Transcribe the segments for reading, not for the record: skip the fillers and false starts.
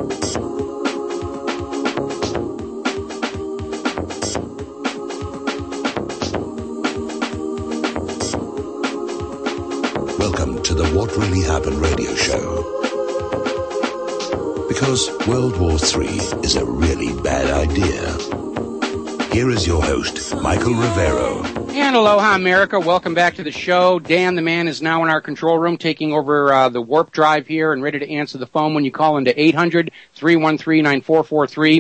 Welcome to the What Really Happened radio show. Because World War III is a really bad idea. Here is your host, Michael Rivero. And aloha, America. Welcome back to the show. Dan the Man is now in our control room taking over the warp drive here and ready to answer the phone when you call into 800-313-9443.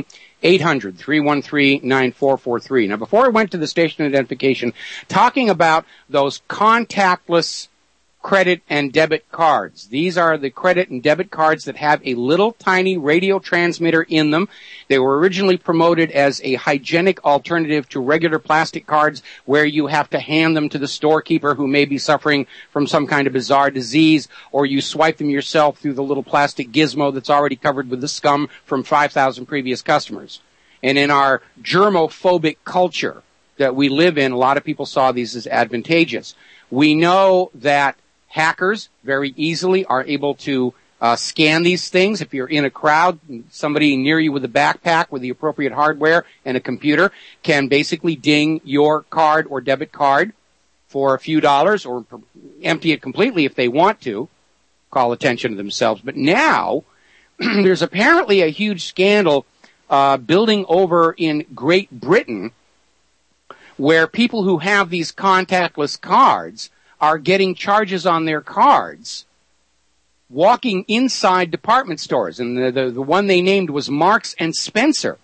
800-313-9443. Now, before I went to the station identification, talking about those contactless credit and debit cards. These are the credit and debit cards that have a little tiny radio transmitter in them. They were originally promoted as a hygienic alternative to regular plastic cards where you have to hand them to the storekeeper who may be suffering from some kind of bizarre disease, or you swipe them yourself through the little plastic gizmo that's already covered with the scum from 5,000 previous customers. And in our germophobic culture that we live in, a lot of people saw these as advantageous. We know that hackers very easily are able to scan these things. If you're in a crowd, somebody near you with a backpack with the appropriate hardware and a computer can basically ding your card or debit card for a few dollars or empty it completely if they want to, call attention to themselves. But now there's apparently a huge scandal building over in Great Britain where people who have these contactless cards are getting charges on their cards walking inside department stores. And the one they named was Marks and Spencer.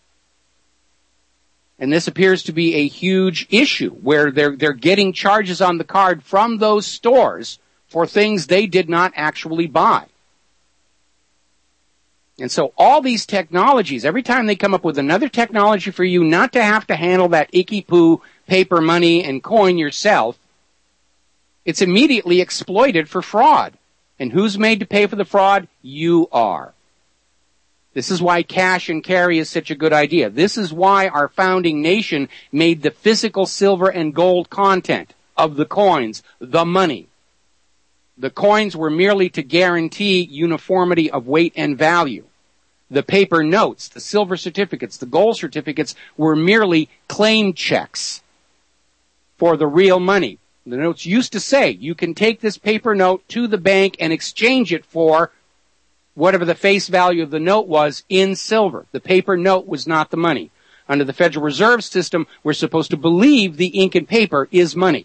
And this appears to be a huge issue where they're getting charges on the card from those stores for things they did not actually buy. And so all these technologies, every time they come up with another technology for you not to have to handle that icky poo paper money and coin yourself, it's immediately exploited for fraud. And who's made to pay for the fraud? You are. This is why cash and carry is such a good idea. This is why our founding nation made the physical silver and gold content of the coins the money. The coins were merely to guarantee uniformity of weight and value. The paper notes, the silver certificates, the gold certificates were merely claim checks for the real money. The notes used to say, you can take this paper note to the bank and exchange it for whatever the face value of the note was in silver. The paper note was not the money. Under the Federal Reserve System, we're supposed to believe the ink and paper is money.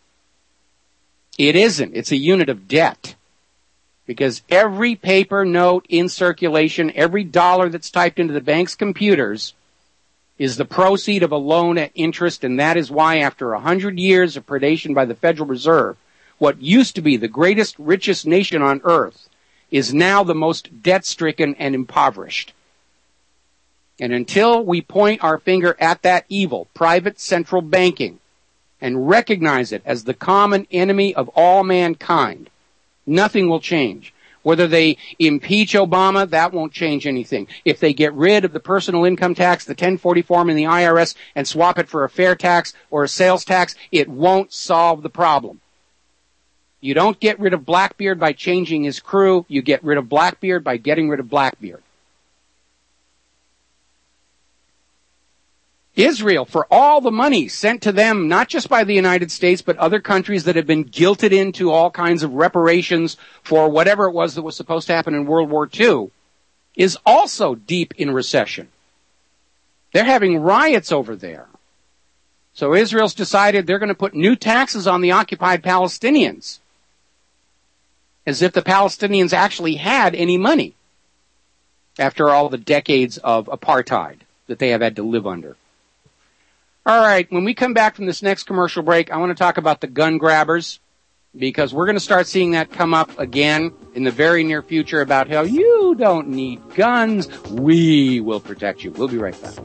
It isn't. It's a unit of debt. Because every paper note in circulation, every dollar that's typed into the bank's computers is the proceed of a loan at interest, and that is why after 100 years of predation by the Federal Reserve, what used to be the greatest, richest nation on earth is now the most debt-stricken and impoverished. And until we point our finger at that evil, private central banking, and recognize it as the common enemy of all mankind, nothing will change. Whether they impeach Obama, that won't change anything. If they get rid of the personal income tax, the 1040 form in the IRS, and swap it for a fair tax or a sales tax, it won't solve the problem. You don't get rid of Blackbeard by changing his crew. You get rid of Blackbeard by getting rid of Blackbeard. Israel, for all the money sent to them, not just by the United States, but other countries that have been guilted into all kinds of reparations for whatever it was that was supposed to happen in World War II, is also deep in recession. They're having riots over there. So Israel's decided they're going to put new taxes on the occupied Palestinians, as if the Palestinians actually had any money after all the decades of apartheid that they have had to live under. All right, when we come back from this next commercial break, I want to talk about the gun grabbers, because we're going to start seeing that come up again in the very near future about how you don't need guns. We will protect you. We'll be right back.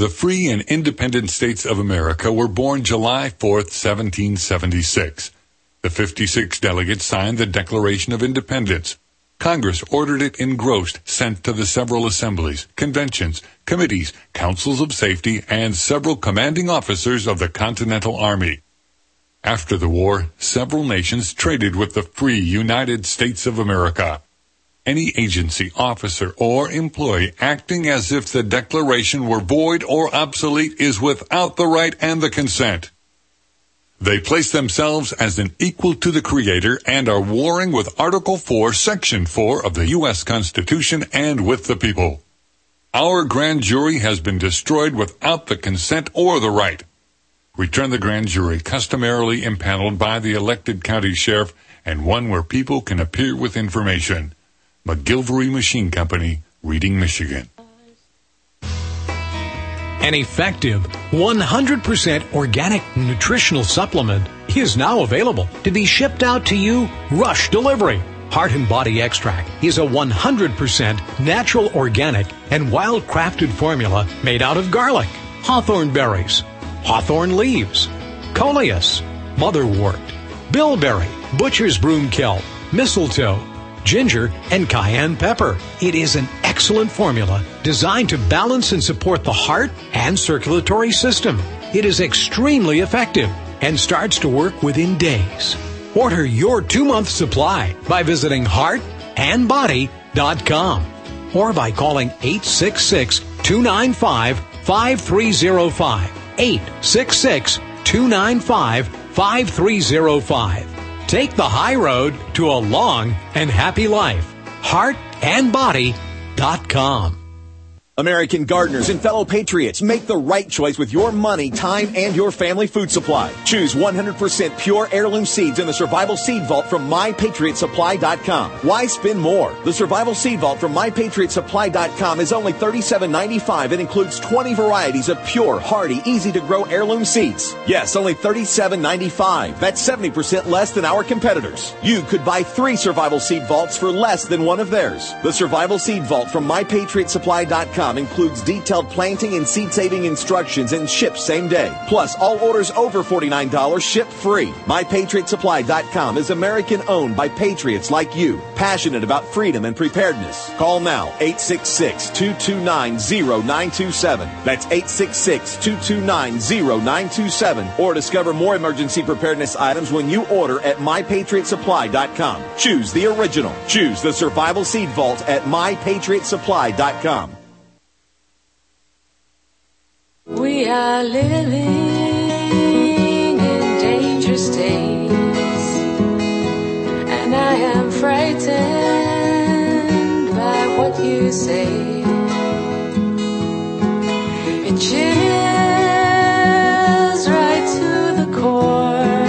The free and independent states of America were born July 4th, 1776. The 56 delegates signed the Declaration of Independence. Congress ordered it engrossed, sent to the several assemblies, conventions, committees, councils of safety, and several commanding officers of the Continental Army. After the war, several nations traded with the free United States of America. Any agency, officer, or employee acting as if the Declaration were void or obsolete is without the right and the consent. They place themselves as an equal to the Creator and are warring with Article 4, Section 4 of the U.S. Constitution and with the people. Our grand jury has been destroyed without the consent or the right. Return the grand jury customarily impaneled by the elected county sheriff and one where people can appear with information. McGilvery Machine Company, Reading, Michigan. An effective 100% organic nutritional supplement is now available to be shipped out to you rush delivery. Heart and Body Extract is a 100% natural, organic, and wild-crafted formula made out of garlic, hawthorn berries, hawthorn leaves, coleus, motherwort, bilberry, butcher's broom kelp, mistletoe, ginger, and cayenne pepper. It is an excellent formula designed to balance and support the heart and circulatory system. It is extremely effective and starts to work within days. Order your 2-month supply by visiting heartandbody.com or by calling 866-295-5305. 866-295-5305. Take the high road to a long and happy life. Heartandbody.com. American gardeners and fellow patriots, make the right choice with your money, time, and your family food supply. Choose 100% pure heirloom seeds in the Survival Seed Vault from MyPatriotSupply.com. Why spend more? The Survival Seed Vault from MyPatriotSupply.com is only $37.95 and includes 20 varieties of pure, hardy, easy-to-grow heirloom seeds. Yes, only $37.95. That's 70% less than our competitors. You could buy 3 Survival Seed Vaults for less than one of theirs. The Survival Seed Vault from MyPatriotSupply.com includes detailed planting and seed-saving instructions and ships same day. Plus, all orders over $49 ship free. MyPatriotSupply.com is American-owned by patriots like you, passionate about freedom and preparedness. Call now, 866-229-0927. That's 866-229-0927. Or discover more emergency preparedness items when you order at MyPatriotSupply.com. Choose the original. Choose the Survival Seed Vault at MyPatriotSupply.com. We are living in dangerous days, and I am frightened by what you say. It chills right to the core,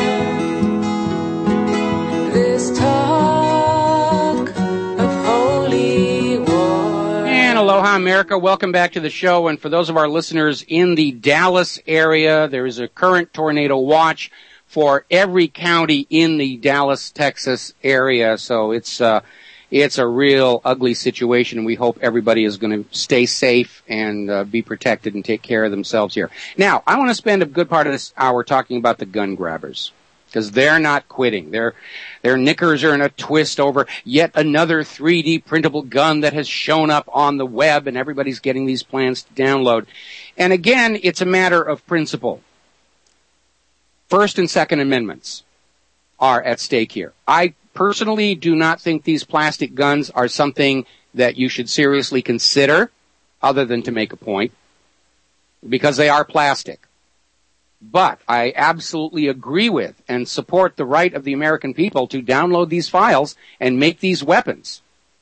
this talk of holy war. And aloha, America. Welcome back to the show. And for those of our listeners in the Dallas area, there is a current tornado watch for every county in the Dallas, Texas area. So it's a real ugly situation, and we hope everybody is going to stay safe and be protected and take care of themselves here. Now, I want to spend a good part of this hour talking about the gun grabbers, because they're not quitting. Their knickers are in a twist over yet another 3D printable gun that has shown up on the web, and everybody's getting these plans to download. And again, it's a matter of principle. First and Second Amendments are at stake here. I personally do not think these plastic guns are something that you should seriously consider, other than to make a point, because they are plastic. But I absolutely agree with and support the right of the American people to download these files and make these weapons.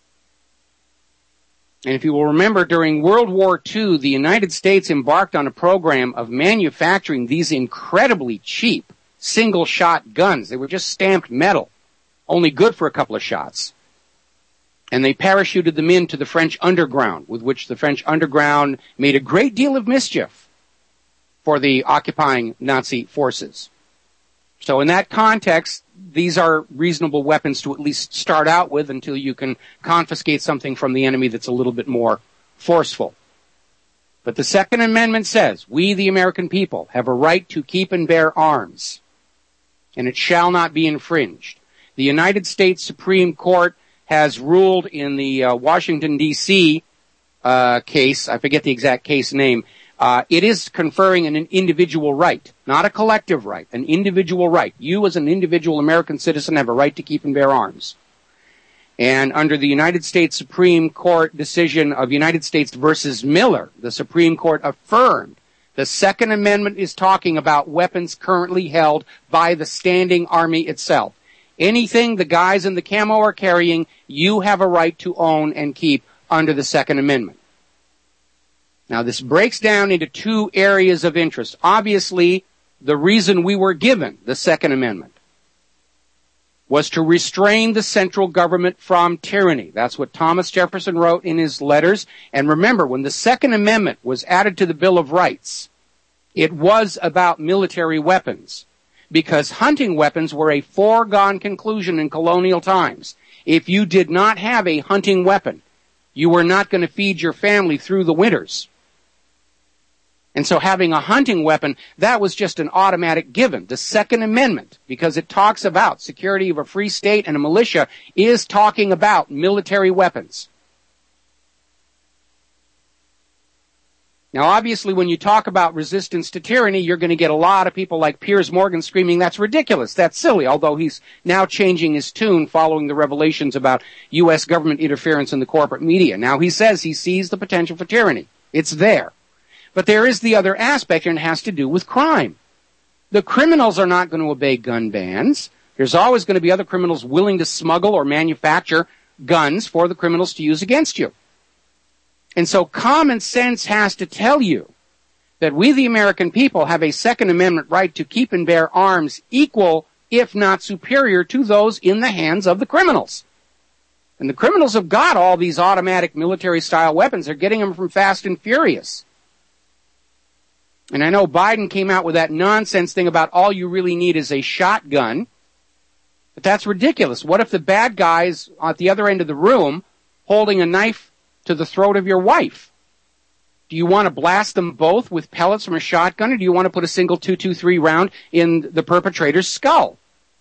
And if you will remember, during World War II, the United States embarked on a program of manufacturing these incredibly cheap single-shot guns. They were just stamped metal, only good for a couple of shots. And they parachuted them into the French underground, with which the French underground made a great deal of mischief for the occupying Nazi forces. So in that context, these are reasonable weapons to at least start out with until you can confiscate something from the enemy that's a little bit more forceful. But the Second Amendment says, we, the American people, have a right to keep and bear arms, and it shall not be infringed. The United States Supreme Court has ruled in the Washington, D.C. Case, I forget the exact case name, it is conferring an individual right, not a collective right, an individual right. You as an individual American citizen have a right to keep and bear arms. And under the United States Supreme Court decision of United States versus Miller, the Supreme Court affirmed the Second Amendment is talking about weapons currently held by the standing army itself. Anything the guys in the camo are carrying, you have a right to own and keep under the Second Amendment. Now, this breaks down into two areas of interest. Obviously, the reason we were given the Second Amendment was to restrain the central government from tyranny. That's what Thomas Jefferson wrote in his letters. And remember, when the Second Amendment was added to the Bill of Rights, it was about military weapons, because hunting weapons were a foregone conclusion in colonial times. If you did not have a hunting weapon, you were not going to feed your family through the winters. And so having a hunting weapon, that was just an automatic given. The Second Amendment, because it talks about security of a free state and a militia, is talking about military weapons. Now, obviously, when you talk about resistance to tyranny, you're going to get a lot of people like Piers Morgan screaming, that's ridiculous, that's silly, although he's now changing his tune following the revelations about U.S. government interference in the corporate media. Now, he says he sees the potential for tyranny. It's there. But there is the other aspect, and it has to do with crime. The criminals are not going to obey gun bans. There's always going to be other criminals willing to smuggle or manufacture guns for the criminals to use against you. And so common sense has to tell you that we, the American people, have a Second Amendment right to keep and bear arms equal, if not superior, to those in the hands of the criminals. And the criminals have got all these automatic military-style weapons. They're getting them from Fast and Furious. And I know Biden came out with that nonsense thing about all you really need is a shotgun. But that's ridiculous. What if the bad guy's at the other end of the room holding a knife to the throat of your wife? Do you want to blast them both with pellets from a shotgun, or do you want to put a single .223 round in the perpetrator's skull?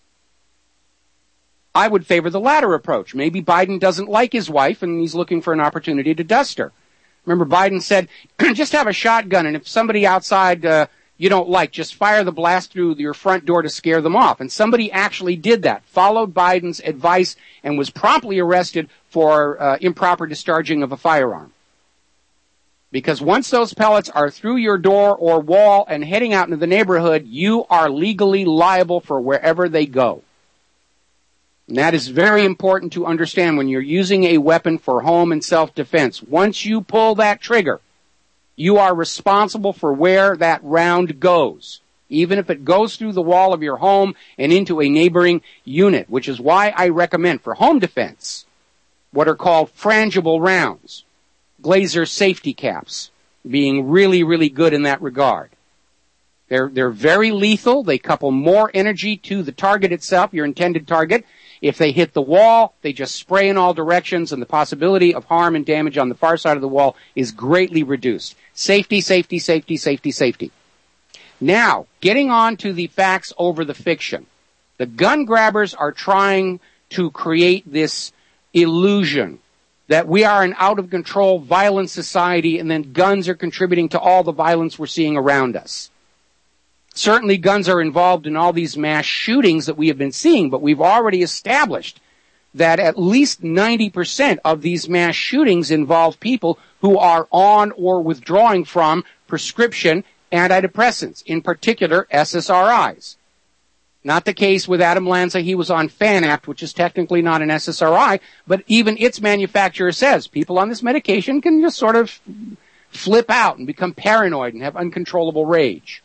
I would favor the latter approach. Maybe Biden doesn't like his wife and he's looking for an opportunity to dust her. Remember, Biden said, just have a shotgun, and if somebody outside you don't like, just fire the blast through your front door to scare them off. And somebody actually did that, followed Biden's advice, and was promptly arrested for improper discharging of a firearm. Because once those pellets are through your door or wall and heading out into the neighborhood, you are legally liable for wherever they go. And that is very important to understand when you're using a weapon for home and self-defense. Once you pull that trigger, you are responsible for where that round goes, even if it goes through the wall of your home and into a neighboring unit, which is why I recommend for home defense what are called frangible rounds, Glazer safety caps, being really, really good in that regard. They're very lethal. They couple more energy to the target itself, your intended target. If they hit the wall, they just spray in all directions, and the possibility of harm and damage on the far side of the wall is greatly reduced. Safety, safety, safety, safety, safety. Now, getting on to the facts over the fiction. The gun grabbers are trying to create this illusion that we are an out-of-control, violent society, and then guns are contributing to all the violence we're seeing around us. Certainly guns are involved in all these mass shootings that we have been seeing, but we've already established that at least 90% of these mass shootings involve people who are on or withdrawing from prescription antidepressants, in particular SSRIs. Not the case with Adam Lanza. He was on Fanapt, which is technically not an SSRI, but even its manufacturer says people on this medication can just sort of flip out and become paranoid and have uncontrollable rage.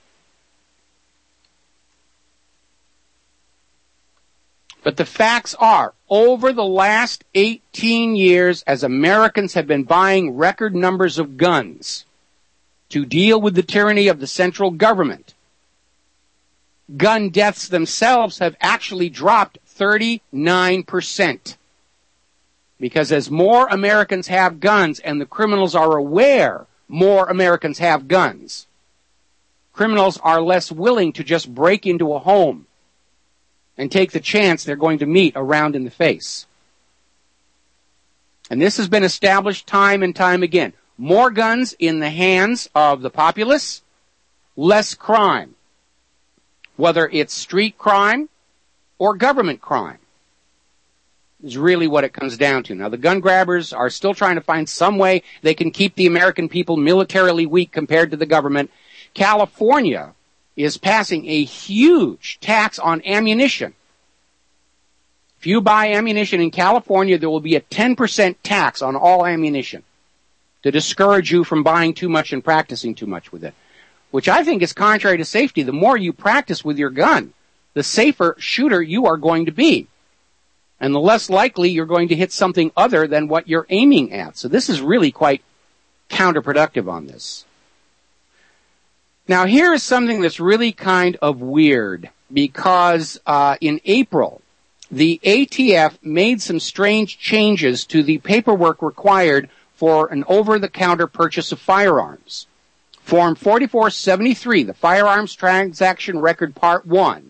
But the facts are, over the last 18 years, as Americans have been buying record numbers of guns to deal with the tyranny of the central government, gun deaths themselves have actually dropped 39%. Because as more Americans have guns and the criminals are aware more Americans have guns. Criminals are less willing to just break into a home and take the chance they're going to meet a round in the face. And this has been established time and time again. More guns in the hands of the populace, less crime. Whether it's street crime or government crime is really what it comes down to. Now, the gun grabbers are still trying to find some way they can keep the American people militarily weak compared to the government. California is passing a huge tax on ammunition. If you buy ammunition in California, there will be a 10% tax on all ammunition to discourage you from buying too much and practicing too much with it, which I think is contrary to safety. The more you practice with your gun, the safer shooter you are going to be, and the less likely you're going to hit something other than what you're aiming at. So this is really quite counterproductive on this. Now, here is something that's really kind of weird, because in April, the ATF made some strange changes to the paperwork required for an over-the-counter purchase of firearms. Form 4473, the Firearms Transaction Record Part 1,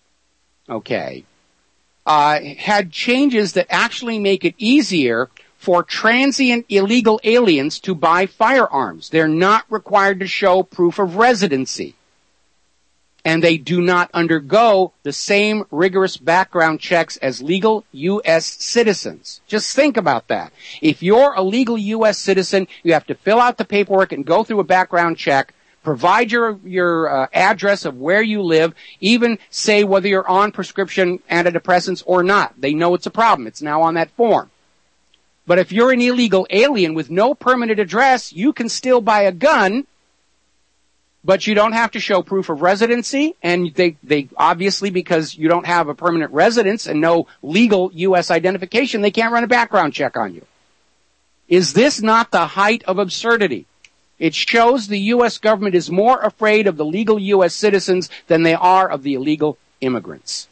had changes that actually make it easier for transient illegal aliens to buy firearms. They're not required to show proof of residency. And they do not undergo the same rigorous background checks as legal U.S. citizens. Just think about that. If you're a legal U.S. citizen, you have to fill out the paperwork and go through a background check, provide your address of where you live, even say whether you're on prescription antidepressants or not. They know it's a problem. It's now on that form. But if you're an illegal alien with no permanent address, you can still buy a gun, but you don't have to show proof of residency, and they obviously, because you don't have a permanent residence and no legal U.S. identification, they can't run a background check on you. Is this not the height of absurdity? It shows the U.S. government is more afraid of the legal U.S. citizens than they are of the illegal immigrants.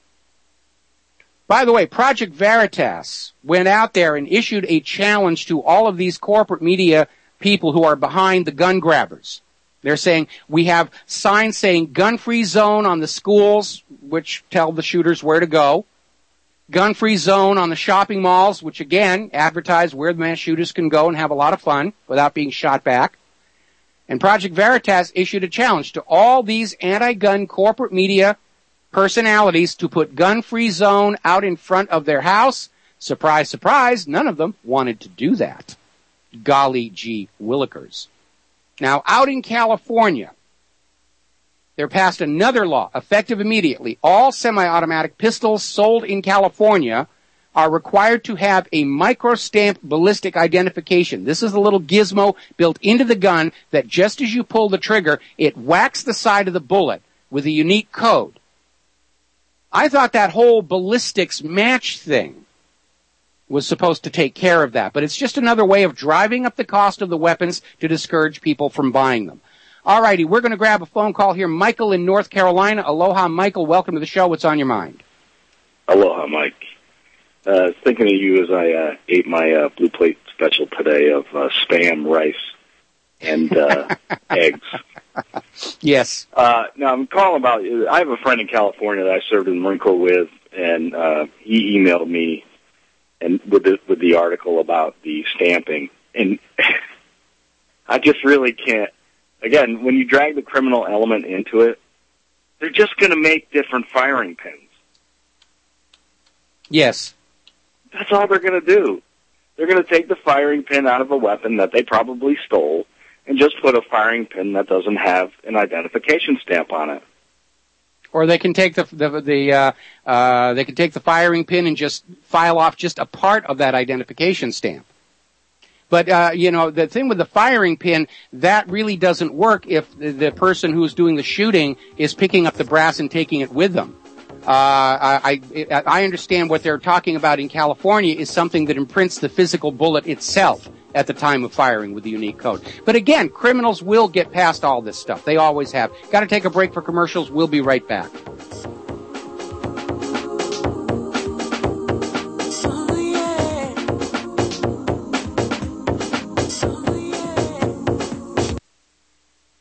By the way, Project Veritas went out there and issued a challenge to all of these corporate media people who are behind the gun grabbers. They're saying, we have signs saying gun-free zone on the schools, which tell the shooters where to go. Gun-free zone on the shopping malls, which again advertise where the mass shooters can go and have a lot of fun without being shot back. And Project Veritas issued a challenge to all these anti-gun corporate media personalities to put gun-free zone out in front of their house. Surprise, surprise, none of them wanted to do that. Golly gee willikers. Now, out in California, they're passed another law, effective immediately. All semi-automatic pistols sold in California are required to have a micro-stamped ballistic identification. This is a little gizmo built into the gun that just as you pull the trigger, it whacks the side of the bullet with a unique code. I thought that whole ballistics match thing was supposed to take care of that, but it's just another way of driving up the cost of the weapons to discourage people from buying them. All righty, we're going to grab a phone call here. Michael in North Carolina. Aloha, Michael. Welcome to the show. What's on your mind? Aloha, Mike. Thinking of you as I ate my Blue Plate special today of Spam, rice, and eggs. Yes. Now, I'm calling about, I have a friend in California that I served in the Marine Corps with, and he emailed me and with the article about the stamping. And I just really can't. Again, when you drag the criminal element into it, they're just going to make different firing pins. Yes. That's all they're going to do. They're going to take the firing pin out of a weapon that they probably stole and just put a firing pin that doesn't have an identification stamp on it. Or they can take the firing pin and just file off just a part of that identification stamp. But the thing with the firing pin, that really doesn't work if the person who's doing the shooting is picking up the brass and taking it with them. I understand what they're talking about in California is something that imprints the physical bullet itself at the time of firing with the unique code. But again, criminals will get past all this stuff. They always have. Got to take a break for commercials. We'll be right back.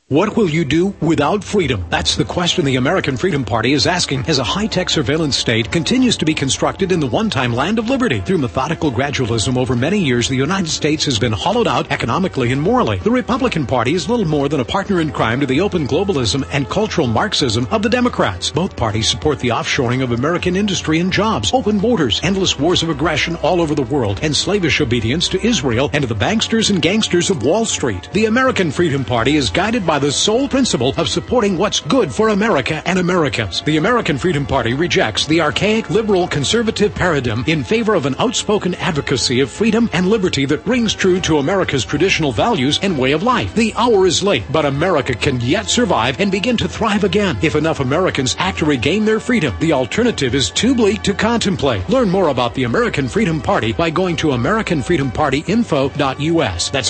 What will you do without freedom? That's the question the American Freedom Party is asking as a high-tech surveillance state continues to be constructed in the one-time land of liberty. Through methodical gradualism over many years, the United States has been hollowed out economically and morally. The Republican Party is little more than a partner in crime to the open globalism and cultural Marxism of the Democrats. Both parties support the offshoring of American industry and jobs, open borders, endless wars of aggression all over the world, and slavish obedience to Israel and to the banksters and gangsters of Wall Street. The American Freedom Party is guided by the sole principle of supporting what's good for America and Americans. The American Freedom Party rejects the archaic liberal conservative paradigm in favor of an outspoken advocacy of freedom and liberty that rings true to America's traditional values and way of life. The hour is late, but America can yet survive and begin to thrive again if enough Americans act to regain their freedom. The alternative is too bleak to contemplate. Learn more about the American Freedom Party by going to AmericanFreedomPartyInfo.us. That's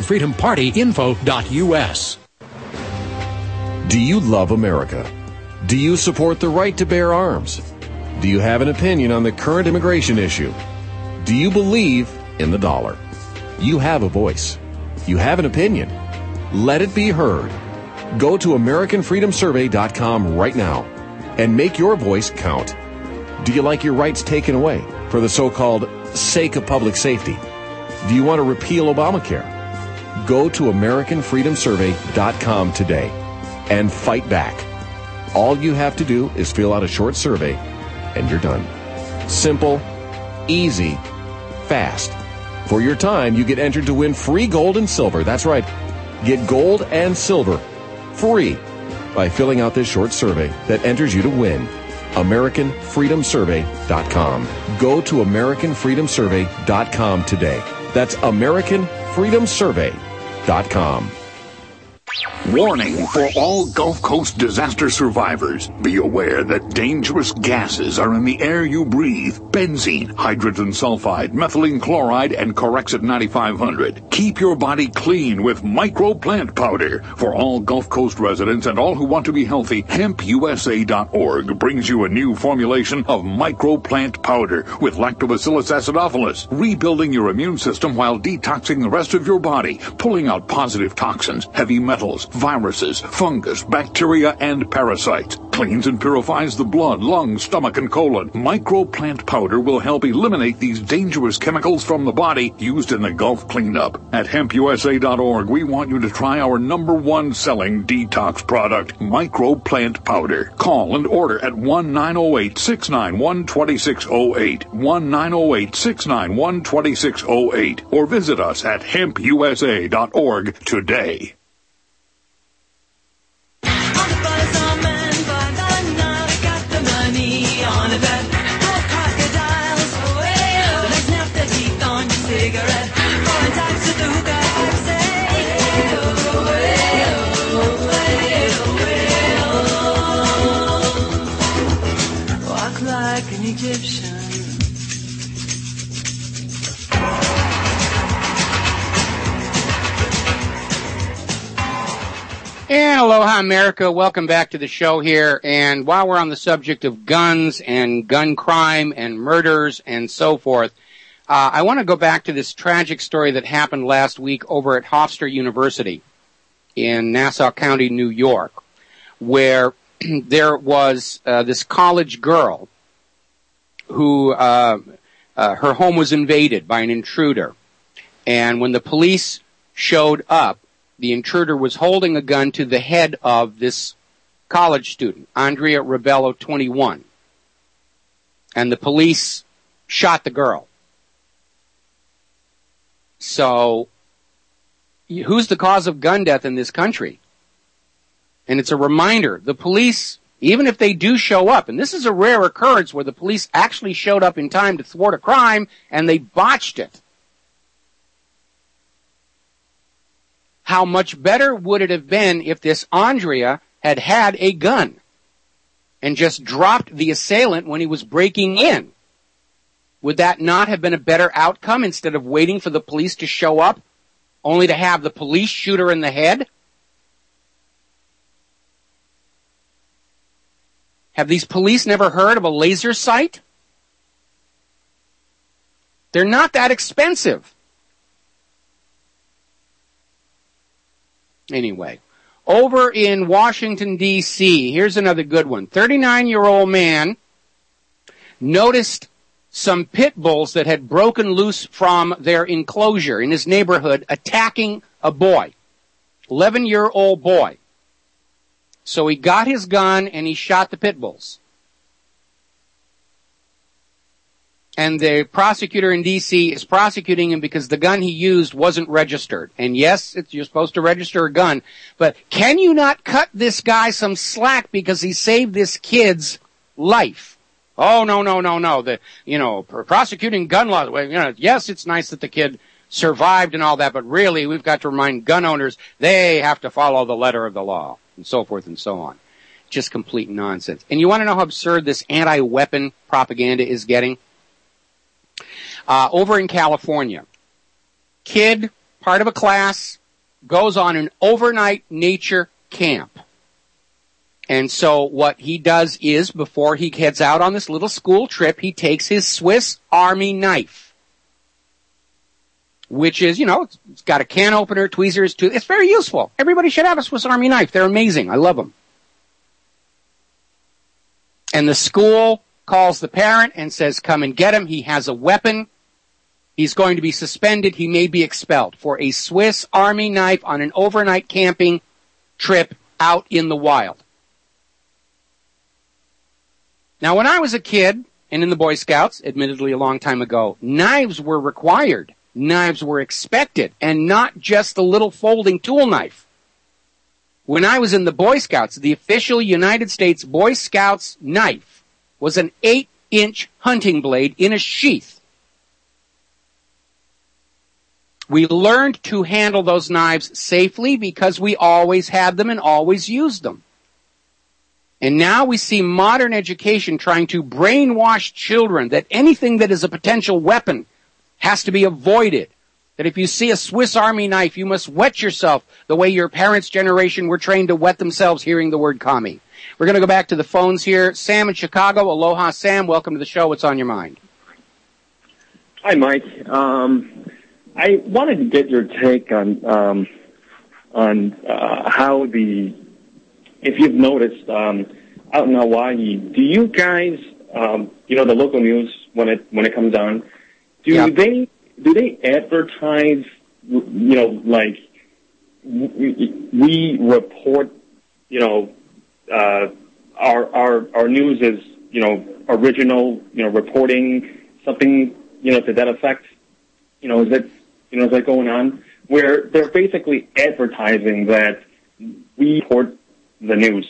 AmericanFreedomPartyInfo.us. Do you love America? Do you support the right to bear arms? Do you have an opinion on the current immigration issue? Do you believe in the dollar? You have a voice. You have an opinion. Let it be heard. Go to AmericanFreedomSurvey.com right now and make your voice count. Do you like your rights taken away for the so-called sake of public safety? Do you want to repeal Obamacare? Go to AmericanFreedomSurvey.com today and fight back. All you have to do is fill out a short survey, and you're done. Simple, easy, fast. For your time, you get entered to win free gold and silver. That's right. Get gold and silver free by filling out this short survey that enters you to win. AmericanFreedomSurvey.com. Go to AmericanFreedomSurvey.com today. That's AmericanFreedomSurvey.com. Warning for all Gulf Coast disaster survivors. Be aware that dangerous gases are in the air you breathe. Benzene, hydrogen sulfide, methylene chloride, and Corexit 9500. Keep your body clean with Micro Plant Powder. For all Gulf Coast residents and all who want to be healthy, HempUSA.org brings you a new formulation of Micro Plant Powder with Lactobacillus acidophilus, rebuilding your immune system while detoxing the rest of your body, pulling out positive toxins, heavy metals, viruses, fungus, bacteria, and parasites. Cleans and purifies the blood, lungs, stomach, and colon. Micro Plant Powder will help eliminate these dangerous chemicals from the body used in the Gulf cleanup. At HempUSA.org, we want you to try our #1 selling detox product, Micro Plant Powder. Call and order at 1-908-691-2608, 1-908-691-2608, or visit us at HempUSA.org today. Walk like an Egyptian. And aloha, America. Welcome back to the show here. And while we're on the subject of guns and gun crime and murders and so forth, I want to go back to this tragic story that happened last week over at Hofstra University in Nassau County, New York, where there was this college girl who her home was invaded by an intruder. And when the police showed up, the intruder was holding a gun to the head of this college student, Andrea Rebello, 21. And the police shot the girl. So, who's the cause of gun death in this country? And it's a reminder, the police, even if they do show up, and this is a rare occurrence where the police actually showed up in time to thwart a crime, and they botched it. How much better would it have been if this Andrea had had a gun and just dropped the assailant when he was breaking in? Would that not have been a better outcome instead of waiting for the police to show up, only to have the police shoot her in the head? Have these police never heard of a laser sight? They're not that expensive. Anyway, Over in Washington, D.C., here's another good one. 39-year-old man noticed some pit bulls that had broken loose from their enclosure in his neighborhood attacking a boy, 11-year-old boy. So he got his gun and he shot the pit bulls. And the prosecutor in D.C. is prosecuting him because the gun he used wasn't registered. And yes, you're supposed to register a gun, but can you not cut this guy some slack because he saved this kid's life? Oh, no. Prosecuting gun laws. Well, yes, it's nice that the kid survived and all that, but really, we've got to remind gun owners they have to follow the letter of the law, and so forth and so on. Just complete nonsense. And you want to know how absurd this anti-weapon propaganda is getting? Over in California, kid, part of a class, goes on an overnight nature camp. And so what he does is, before he heads out on this little school trip, he takes his Swiss Army knife, which is, it's got a can opener, tweezers, too. It's very useful. Everybody should have a Swiss Army knife. They're amazing. I love them. And the school calls the parent and says, come and get him. He has a weapon. He's going to be suspended. He may be expelled for a Swiss Army knife on an overnight camping trip out in the wild. Now, when I was a kid and in the Boy Scouts, admittedly a long time ago, knives were required. Knives were expected, and not just the little folding tool knife. When I was in the Boy Scouts, the official United States Boy Scouts knife was an 8-inch hunting blade in a sheath. We learned to handle those knives safely because we always had them and always used them. And now we see modern education trying to brainwash children that anything that is a potential weapon has to be avoided. That if you see a Swiss Army knife, you must wet yourself the way your parents' generation were trained to wet themselves hearing the word commie. We're going to go back to the phones here. Sam in Chicago. Aloha, Sam. Welcome to the show. What's on your mind? Hi, Mike. I wanted to get your take on how if you've noticed out in Hawaii, do you guys, the local news when it comes on, do they advertise, like we report, our news is, original, reporting something, to that effect? Is that going on? Where they're basically advertising that we report the news.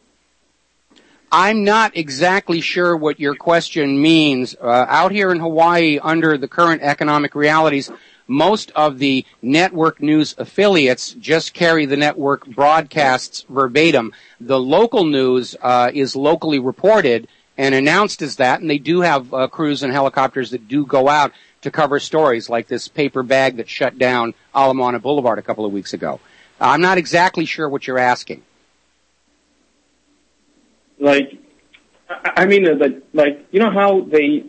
I'm not exactly sure what your question means. Out here in Hawaii, under the current economic realities, most of the network news affiliates just carry the network broadcasts verbatim. The local news is locally reported and announced as that, and they do have crews and helicopters that do go out to cover stories like this paper bag that shut down Ala Moana Boulevard a couple of weeks ago. I'm not exactly sure what you're asking. Like, I mean, how they,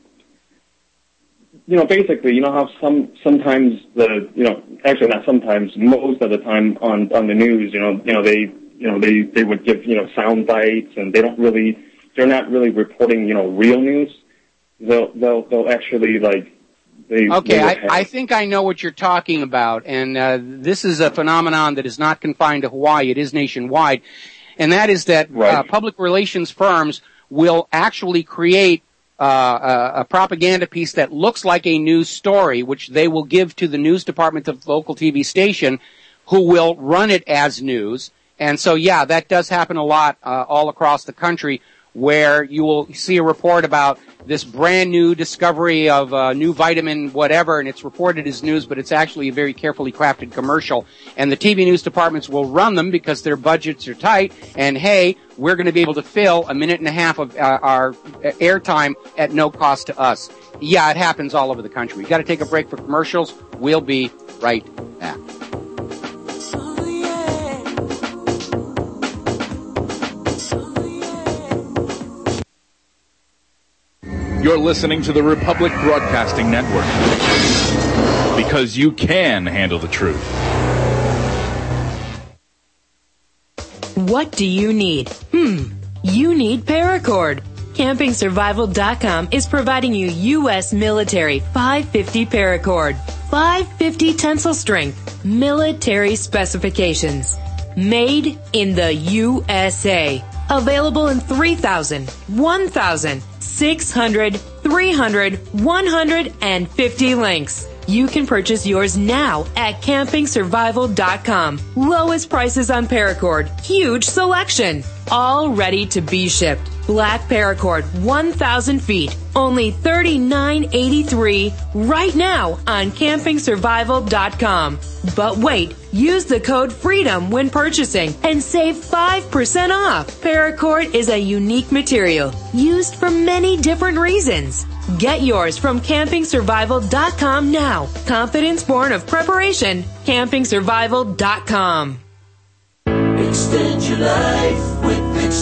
basically, how sometimes actually not sometimes, most of the time on the news, they would give, sound bites, and they're not really reporting, real news. They'll actually I think I know what you're talking about, and this is a phenomenon that is not confined to Hawaii. It is nationwide. And that is that public relations firms will actually create a propaganda piece that looks like a news story, which they will give to the news department of the local TV station, who will run it as news. And so, yeah, that does happen a lot all across the country, where you will see a report about this brand new discovery of a new vitamin whatever, and it's reported as news, but it's actually a very carefully crafted commercial. And the TV news departments will run them because their budgets are tight, and hey, we're going to be able to fill a minute and a half of our airtime at no cost to us. Yeah, it happens all over the country. We've got to take a break for commercials. We'll be right back. You're listening to the Republic Broadcasting Network, because you can handle the truth. What do you need? You need Paracord. CampingSurvival.com is providing you U.S. military 550 Paracord. 550 tensile strength, military specifications. Made in the USA. Available in 3,000, 1,000, 600, 300, 150 lengths. You can purchase yours now at CampingSurvival.com. Lowest prices on Paracord. Huge selection. All ready to be shipped. Black Paracord, 1,000 feet. Only $39.83 right now on CampingSurvival.com. But wait, use the code FREEDOM when purchasing and save 5% off. Paracord is a unique material used for many different reasons. Get yours from CampingSurvival.com now. Confidence born of preparation. CampingSurvival.com. Extend your life with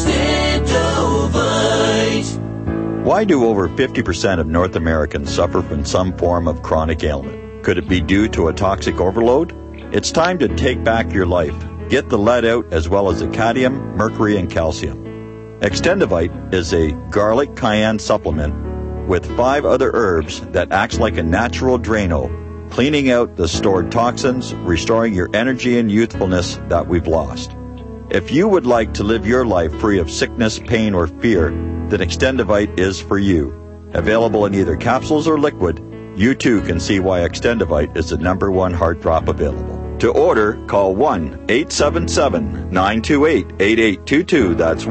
Extendovite. Why do over 50% of North Americans suffer from some form of chronic ailment? Could it be due to a toxic overload? It's time to take back your life. Get the lead out as well as the cadmium, mercury, and calcium. Extendovite is a garlic cayenne supplement with 5 other herbs that acts like a natural Drano, cleaning out the stored toxins, restoring your energy and youthfulness that we've lost. If you would like to live your life free of sickness, pain, or fear, then Extendovite is for you. Available in either capsules or liquid, you too can see why Extendovite is the #1 heart drop available. To order, call 1-877-928-8822. That's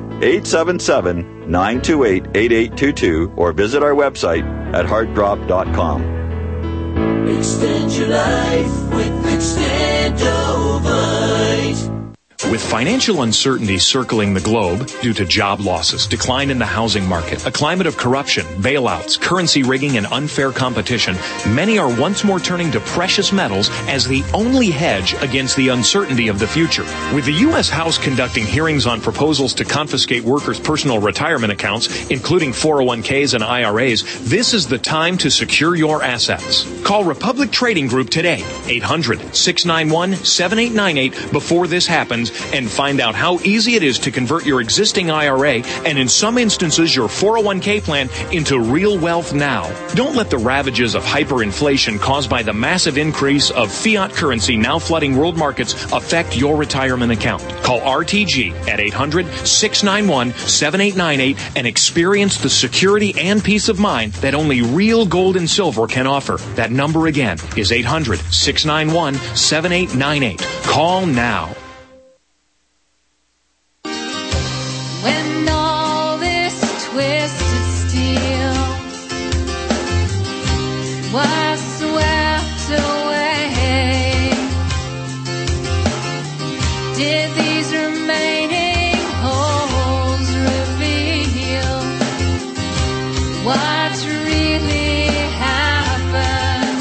1-877-928-8822, or visit our website at heartdrop.com. Extend your life with Extendovite. With financial uncertainty circling the globe due to job losses, decline in the housing market, a climate of corruption, bailouts, currency rigging, and unfair competition, many are once more turning to precious metals as the only hedge against the uncertainty of the future. With the U.S. House conducting hearings on proposals to confiscate workers' personal retirement accounts, including 401ks and IRAs, this is the time to secure your assets. Call Republic Trading Group today, 800-691-7898, before this happens, and find out how easy it is to convert your existing IRA and, in some instances, your 401k plan into real wealth now. Don't let the ravages of hyperinflation caused by the massive increase of fiat currency now flooding world markets affect your retirement account. Call RTG at 800-691-7898 and experience the security and peace of mind that only real gold and silver can offer. That number again is 800-691-7898. Call now. When all this twisted steel was swept away, did these remaining holes reveal what really happened?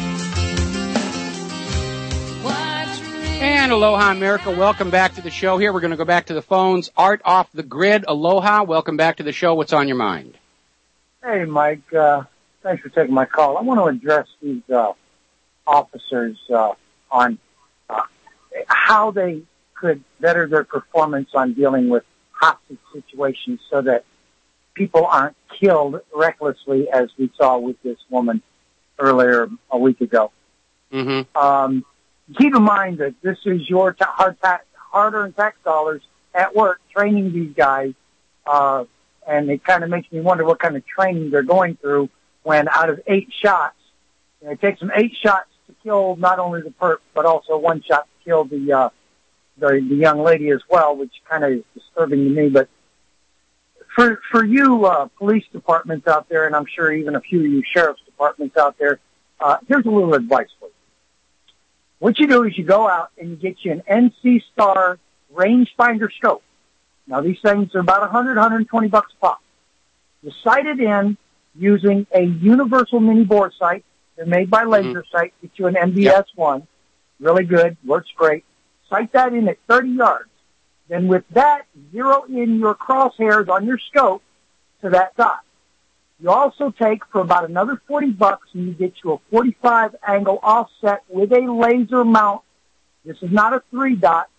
And aloha, America. Welcome back to the show here. We're going to go back to the phones. Art off the grid. Aloha. Welcome back to the show. What's on your mind? Hey, Mike. Thanks for taking my call. I want to address these officers on how they could better their performance on dealing with hostage situations so that people aren't killed recklessly, as we saw with this woman earlier a week ago. Mm-hmm. Keep in mind that this is your hard-earned tax dollars at work training these guys, and it kind of makes me wonder what kind of training they're going through when out of 8 shots, it takes them 8 shots to kill not only the perp, but also 1 shot to kill the young lady as well, which kind of is disturbing to me. But for you police departments out there, and I'm sure even a few of you sheriff's departments out there, here's a little advice for you. What you do is you go out and you get you an NC Star rangefinder scope. Now, these things are about $100, $120 a pop. You sight it in using a universal mini bore sight. They're made by Laser Sight. Get you an MBS-1. Really good. Works great. Sight that in at 30 yards. Then with that, zero in your crosshairs on your scope to that dot. You also take for about another $40 and you get you a 45 angle offset with a laser mount. This is not a 3-dot.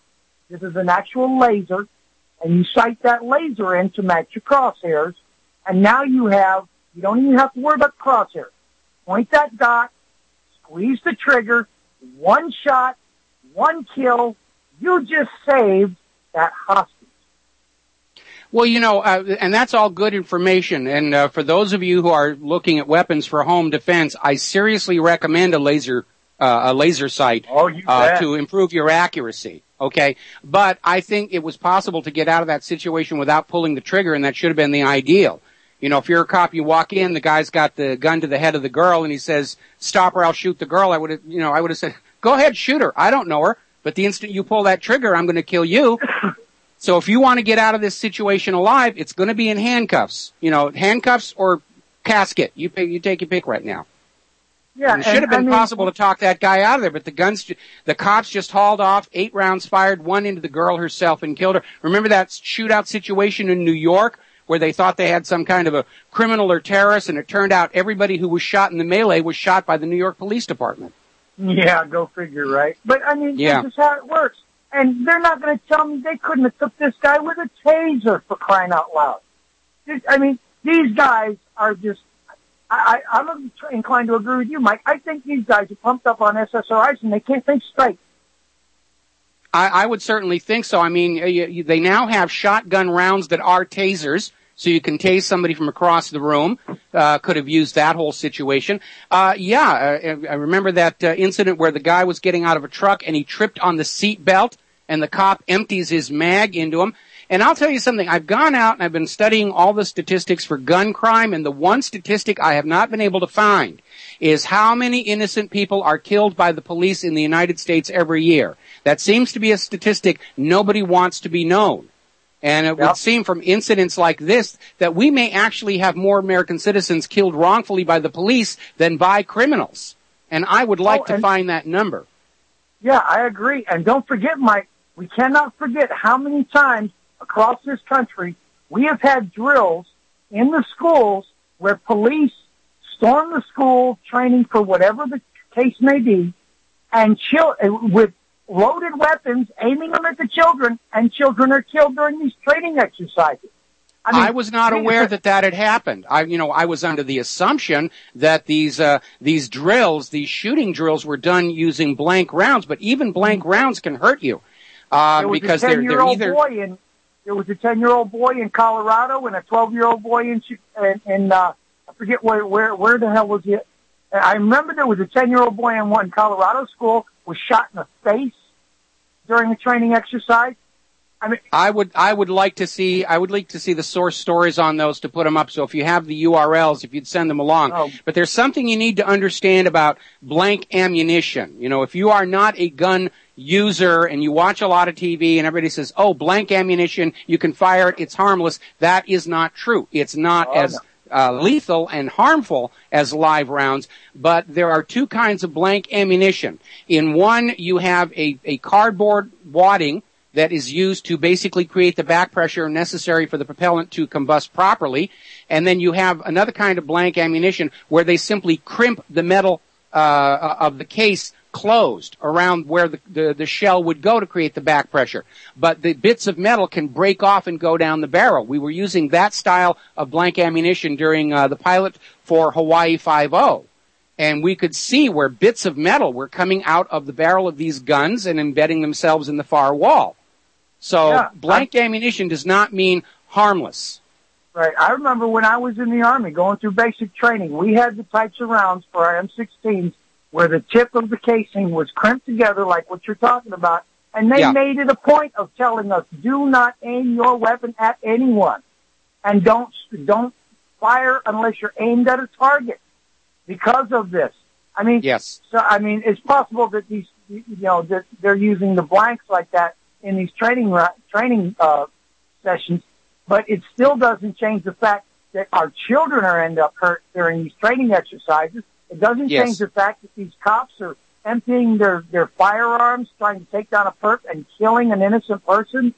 This is an actual laser, and you sight that laser in to match your crosshairs, and now you don't even have to worry about the crosshairs. Point that dot, squeeze the trigger, one shot, one kill. You just saved that hostage. Well, and that's all good information. And for those of you who are looking at weapons for home defense, I seriously recommend a laser sight to improve your accuracy. Okay, but I think it was possible to get out of that situation without pulling the trigger, and that should have been the ideal. If you're a cop, you walk in, the guy's got the gun to the head of the girl, and he says, "Stop or I'll shoot the girl." I would have said, "Go ahead, shoot her. I don't know her, but the instant you pull that trigger, I'm going to kill you." So if you want to get out of this situation alive, it's going to be in handcuffs. Handcuffs or casket. You take your pick right now. Yeah, and it should have been possible to talk that guy out of there, but the cops just hauled off, 8 rounds fired, one into the girl herself and killed her. Remember that shootout situation in New York where they thought they had some kind of a criminal or terrorist, and it turned out everybody who was shot in the melee was shot by the New York Police Department. Yeah, go figure, right? But Yeah. This is how it works. And they're not going to tell me they couldn't have took this guy with a taser, for crying out loud. These guys are just, I'm inclined to agree with you, Mike. I think these guys are pumped up on SSRIs and they can't think straight. I would certainly think so. I mean, they now have shotgun rounds that are tasers, so you can tase somebody from across the room. Could have used that whole situation. I remember that incident where the guy was getting out of a truck and he tripped on the seat belt, and the cop empties his mag into him. And I'll tell you something. I've gone out and I've been studying all the statistics for gun crime, and the one statistic I have not been able to find is how many innocent people are killed by the police in the United States every year. That seems to be a statistic nobody wants to be known. And it would seem from incidents like this that we may actually have more American citizens killed wrongfully by the police than by criminals. And I would like to find that number. Yeah, I agree. And don't forget, Mike, we cannot forget how many times across this country we have had drills in the schools where police storm the school, training for whatever the case may be, and with loaded weapons, aiming them at the children, and children are killed during these training exercises. I was not aware that had happened. I was under the assumption that these drills, these shooting drills, were done using blank rounds, but even blank rounds can hurt you. Because they're either... There was a 10-year-old boy in Colorado and a 12-year-old boy in I forget where the hell was it. I remember there was a 10-year-old boy in one Colorado school was shot in the face during a training exercise. I mean, I would like to see the source stories on those to put them up. So if you have the URLs, if you'd send them along. But there's something you need to understand about blank ammunition. If you are not a gun user and you watch a lot of TV and everybody says, "Oh, blank ammunition, you can fire it, it's harmless." That is not true. It's not as lethal and harmful as live rounds, but there are two kinds of blank ammunition. In one, you have a cardboard wadding that is used to basically create the back pressure necessary for the propellant to combust properly. And then you have another kind of blank ammunition where they simply crimp the metal of the case closed around where the shell would go to create the back pressure. But the bits of metal can break off and go down the barrel. We were using that style of blank ammunition during the pilot for Hawaii 5-0. And we could see where bits of metal were coming out of the barrel of these guns and embedding themselves in the far wall. So blank ammunition does not mean harmless. Right. I remember when I was in the Army going through basic training, we had the types of rounds for our M16s where the tip of the casing was crimped together like what you're talking about, and they made it a point of telling us, do not aim your weapon at anyone, and don't fire unless you're aimed at a target because of this. I mean, so I mean, it's possible that these, that they're using the blanks like that in these training sessions, but it still doesn't change the fact that our children end up hurt during these training exercises. It doesn't change the fact that these cops are emptying their firearms, trying to take down a perp and killing an innocent person.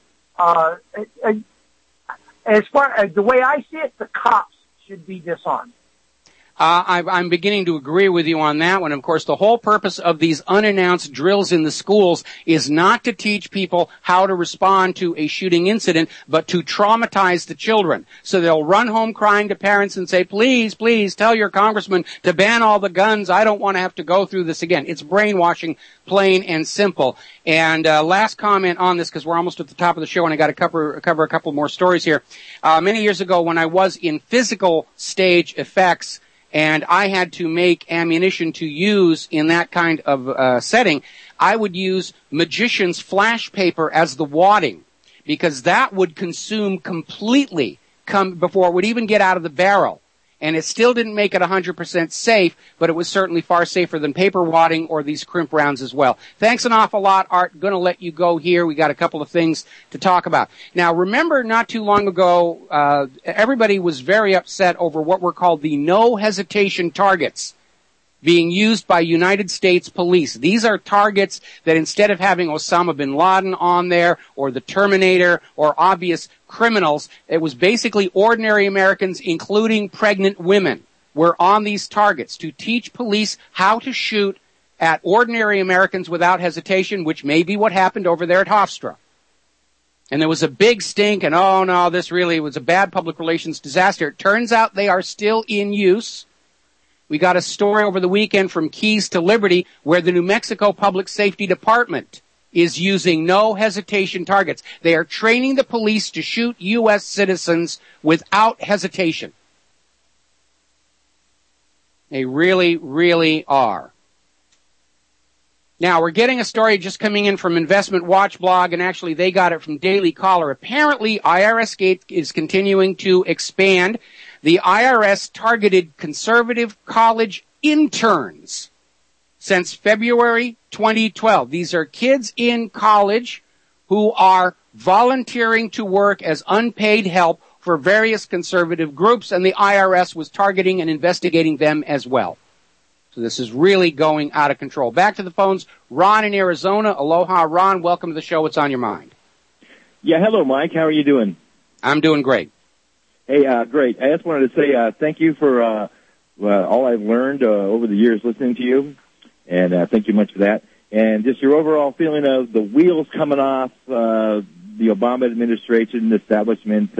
As far as the way I see it, the cops should be disarmed. I'm beginning to agree with you on that one. Of course, the whole purpose of these unannounced drills in the schools is not to teach people how to respond to a shooting incident, but to traumatize the children. So they'll run home crying to parents and say, please, please tell your congressman to ban all the guns. I don't want to have to go through this again. It's brainwashing, plain and simple. And last comment on this, because we're almost at the top of the show and I got to cover a couple more stories here. Many years ago when I was in physical stage effects, and I had to make ammunition to use in that kind of setting, I would use magician's flash paper as the wadding, because that would consume completely before it would even get out of the barrel. And it still didn't make it 100% safe, but it was certainly far safer than paper wadding or these crimp rounds as well. Thanks an awful lot, Art. Going to let you go here. We got a couple of things to talk about. Now, remember not too long ago, everybody was very upset over what were called the no hesitation targets being used by United States police. These are targets that instead of having Osama bin Laden on there or the Terminator or obvious criminals, it was basically ordinary Americans, including pregnant women, were on these targets to teach police how to shoot at ordinary Americans without hesitation, which may be what happened over there at Hofstra. And there was a big stink, and oh no, this really was a bad public relations disaster. It turns out they are still in use. We got a story over the weekend from Keys to Liberty where the New Mexico Public Safety Department is using no hesitation targets. They are training the police to shoot U.S. citizens without hesitation. They really, really are. Now, we're getting a story just coming in from Investment Watch blog, and actually they got it from Daily Caller. Apparently, IRS Gate is continuing to expand. The IRS targeted conservative college interns since February 2012. These are kids in college who are volunteering to work as unpaid help for various conservative groups, and the IRS was targeting and investigating them as well. So this is really going out of control. Back to the phones. Ron in Arizona. Aloha, Ron. Welcome to the show. What's on your mind? Yeah, hello, Mike. How are you doing? I'm doing great. Hey, great. I just wanted to say thank you for all I've learned over the years listening to you, and thank you much for that. And just your overall feeling of the wheels coming off the Obama administration establishment,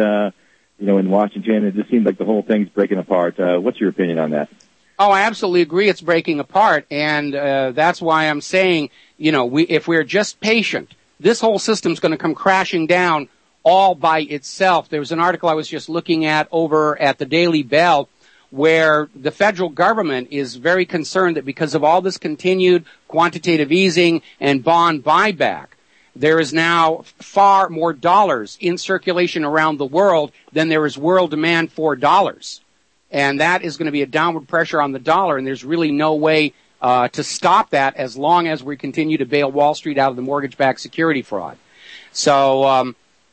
in Washington. It just seems like the whole thing's breaking apart. What's your opinion on that? Oh, I absolutely agree it's breaking apart, and that's why I'm saying, if we're just patient, this whole system's going to come crashing down all by itself. There was an article I was just looking at over at the Daily Bell where the federal government is very concerned that because of all this continued quantitative easing and bond buyback, there is now far more dollars in circulation around the world than there is world demand for dollars. And that is going to be a downward pressure on the dollar, and there's really no way to stop that as long as we continue to bail Wall Street out of the mortgage-backed security fraud. So,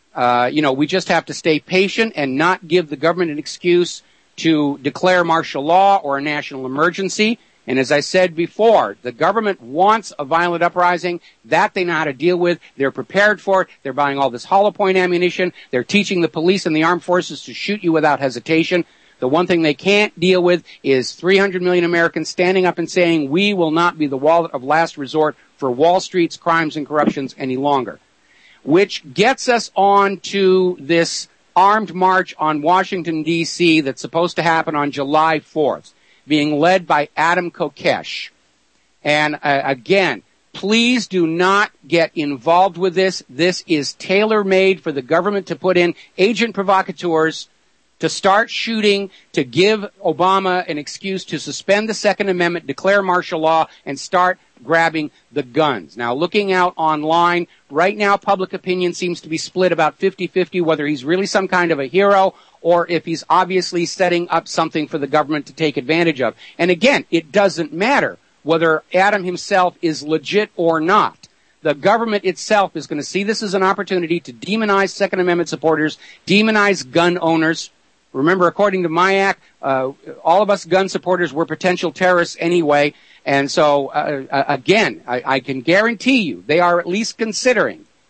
we just have to stay patient and not give the government an excuse to declare martial law or a national emergency. And as I said before, the government wants a violent uprising. That they know how to deal with. They're prepared for it. They're buying all this hollow point ammunition. They're teaching the police and the armed forces to shoot you without hesitation. The one thing they can't deal with is 300 million Americans standing up and saying, we will not be the wallet of last resort for Wall Street's crimes and corruptions any longer. Which gets us on to this armed march on Washington, D.C. that's supposed to happen on July 4th, being led by Adam Kokesh. And again, please do not get involved with this. This is tailor-made for the government to put in agent provocateurs to start shooting, to give Obama an excuse to suspend the Second Amendment, declare martial law, and start grabbing the guns. Now, looking out online, right now public opinion seems to be split about 50-50 whether he's really some kind of a hero or if he's obviously setting up something for the government to take advantage of. And again, it doesn't matter whether Adam himself is legit or not. The government itself is going to see this as an opportunity to demonize Second Amendment supporters, demonize gun owners. Remember, according to MIAC, all of us gun supporters were potential terrorists anyway. And so, again, I can guarantee you they are at least considering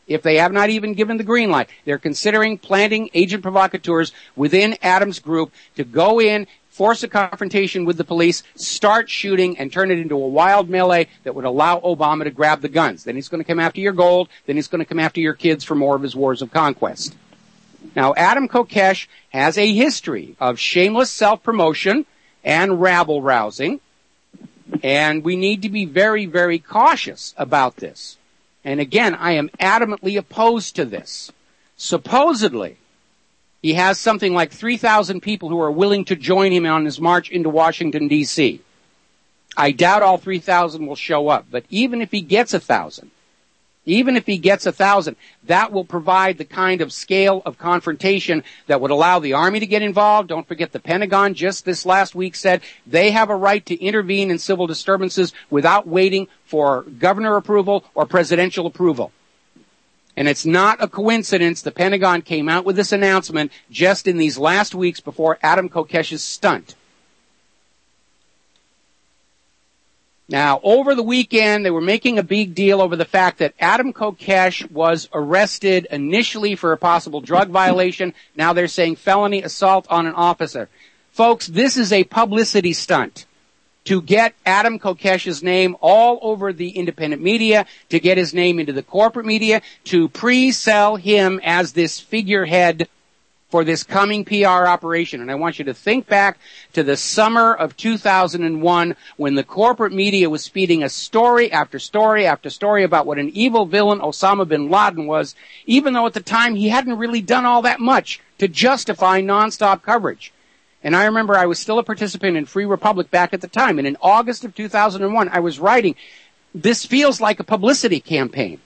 if they have not even given the green light. They're considering planting agent provocateurs within Adams' group to go in, force a confrontation with the police, start shooting, and turn it into a wild melee that would allow Obama to grab the guns. Then he's going to come after your gold. Then he's going to come after your kids for more of his wars of conquest. Now, Adam Kokesh has a history of shameless self-promotion and rabble-rousing, and we need to be very, very cautious about this. And again, I am adamantly opposed to this. Supposedly, he has something like 3,000 people who are willing to join him on his march into Washington, D.C. I doubt all 3,000 will show up, but even if he gets 1,000, that will provide the kind of scale of confrontation that would allow the Army to get involved. Don't forget the Pentagon just this last week said they have a right to intervene in civil disturbances without waiting for governor approval or presidential approval. And it's not a coincidence the Pentagon came out with this announcement just in these last weeks before Adam Kokesh's stunt. Now, over the weekend, they were making a big deal over the fact that Adam Kokesh was arrested initially for a possible drug violation. Now they're saying felony assault on an officer. Folks, this is a publicity stunt to get Adam Kokesh's name all over the independent media, to get his name into the corporate media, to pre-sell him as this figurehead for this coming PR operation. And I want you to think back to the summer of 2001 when the corporate media was feeding us story after story after story about what an evil villain Osama bin Laden was, even though at the time he hadn't really done all that much to justify nonstop coverage. And I remember I was still a participant in Free Republic back at the time. And in August of 2001, I was writing, this feels like a publicity campaign.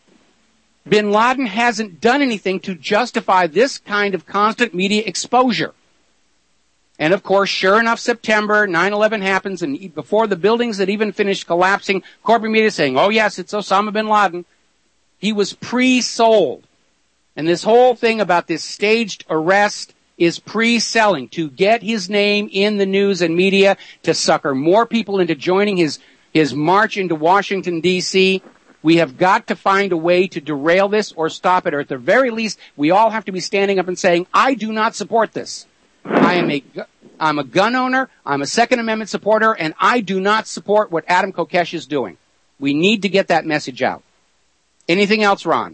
Bin Laden hasn't done anything to justify this kind of constant media exposure. And of course, sure enough, September, 9/11 happens, and before the buildings had even finished collapsing, corporate media saying, oh yes, it's Osama bin Laden. He was pre-sold. And this whole thing about this staged arrest is pre-selling to get his name in the news and media, to sucker more people into joining his march into Washington, D.C. We have got to find a way to derail this or stop it, or at the very least, we all have to be standing up and saying, I do not support this. I'm a gun owner, I'm a Second Amendment supporter, and I do not support what Adam Kokesh is doing. We need to get that message out. Anything else, Ron?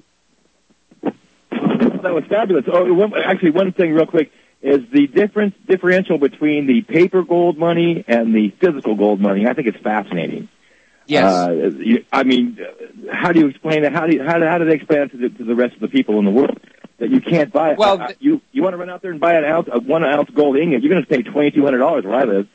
That was fabulous. One thing real quick is the differential between the paper gold money and the physical gold money. I think it's fascinating. Yes. How do you explain that? How do they explain it to the rest of the people in the world that you can't buy it? Well, you want to run out there and buy a 1 ounce gold ingot? You're going to pay $2,200 where I live.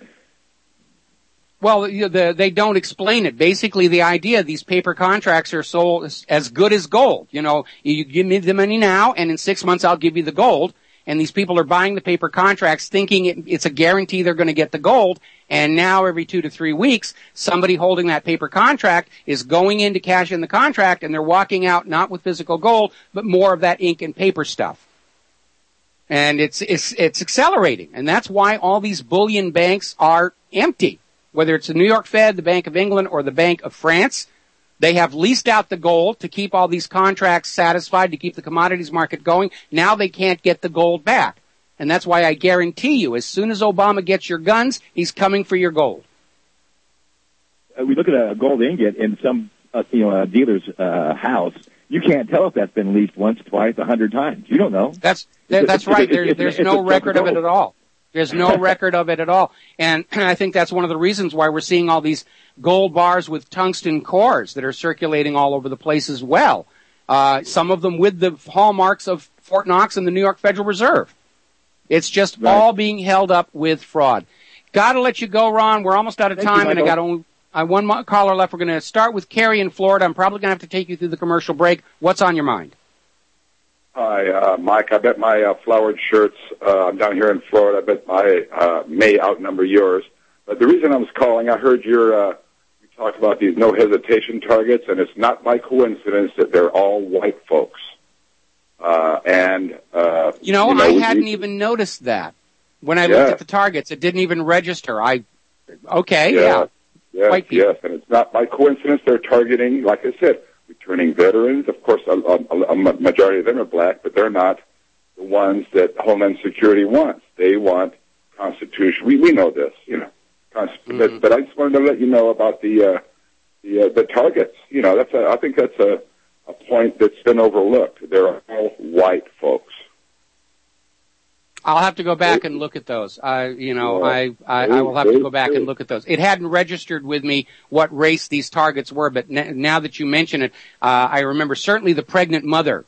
Well, they don't explain it. Basically, the idea, these paper contracts are sold as good as gold. You know, you give me the money now, and in 6 months I'll give you the gold. And these people are buying the paper contracts thinking it's a guarantee they're going to get the gold. And now every 2 to 3 weeks, somebody holding that paper contract is going in to cash in the contract, and they're walking out not with physical gold, but more of that ink and paper stuff. And it's accelerating. And that's why all these bullion banks are empty. Whether it's the New York Fed, the Bank of England, or the Bank of France, they have leased out the gold to keep all these contracts satisfied, to keep the commodities market going. Now they can't get the gold back. And that's why I guarantee you, as soon as Obama gets your guns, he's coming for your gold. We look at a gold ingot in some dealer's house. You can't tell if that's been leased once, twice, 100 times. You don't know. That's right. There's no record of it at all. There's no record of it at all. And I think that's one of the reasons why we're seeing all these gold bars with tungsten cores that are circulating all over the place as well. Some of them with the hallmarks of Fort Knox and the New York Federal Reserve. It's just all being held up with fraud. Got to let you go, Ron. We're almost out of time, and I got only one more caller left. We're going to start with Carrie in Florida. I'm probably going to have to take you through the commercial break. What's on your mind? Hi, Mike. I bet my flowered shirts, I'm down here in Florida, I bet my may outnumber yours. But the reason I was calling, I heard you talk about these no hesitation targets, and it's not by coincidence that they're all white folks. I hadn't even noticed that. When I looked at the targets, it didn't even register. White people. Yes, and it's not by coincidence they're targeting, like I said, returning veterans. Of course, a majority of them are black, but they're not the ones that Homeland Security wants. They want Constitution. We know this, you know. But I just wanted to let you know about the targets. You know, I think that's a point that's been overlooked. They're all white folks. I'll have to go back and look at those. I will have to go back and look at those. It hadn't registered with me what race these targets were, but now that you mention it, I remember certainly the pregnant mother,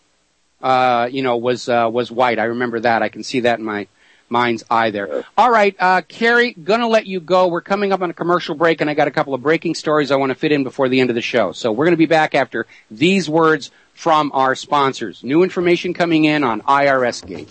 was white. I remember that. I can see that in my mind's eye there. All right, Kerry, gonna let you go. We're coming up on a commercial break, and I got a couple of breaking stories I want to fit in before the end of the show. So we're going to be back after these words from our sponsors. New information coming in on IRS Gate.